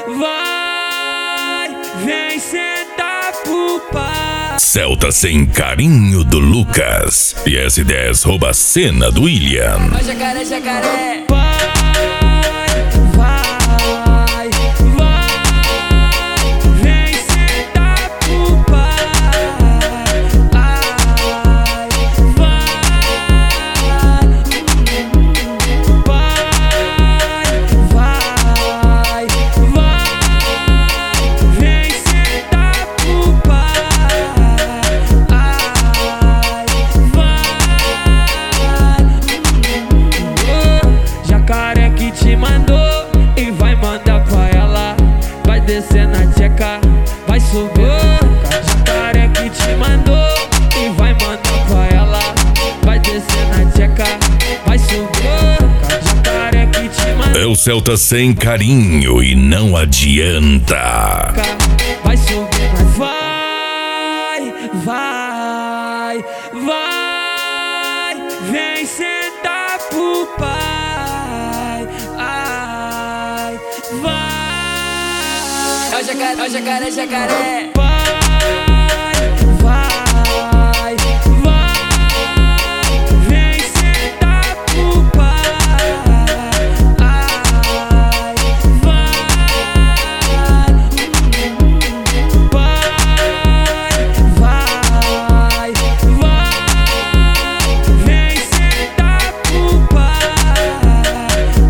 vai, vem sentar pro pai. Celta Sem Carinho do Lucas e S10 rouba a cena do William. Vai, jacaré, jacaré. Descer na tcheca, vai subir. Jacaré que te mandou e vai mandar pra ela. Vai descer na tcheca, vai subir. Jacaré que te mandou. É o Celta Sem Carinho e não adianta. Vai subir, vai, vai, vai, vem sentar pro pai. Ai, vai. Ó jacaré, jacaré. Vai, vem sentar pro pai. Ai, vai, vem sentar pro pai.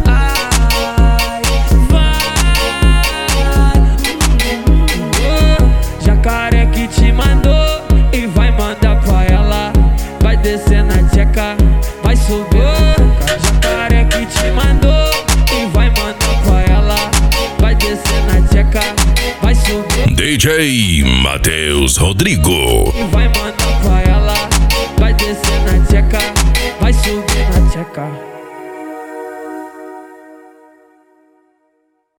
Jacaré que te mandou e vai mandar pra ela. Vai descer na tcheca, vai subir. Jacaré que te mandou e vai mandar pra ela. Vai descer na tcheca, vai subir. DJ Matheus Rodrigo E vai mandar pra ela.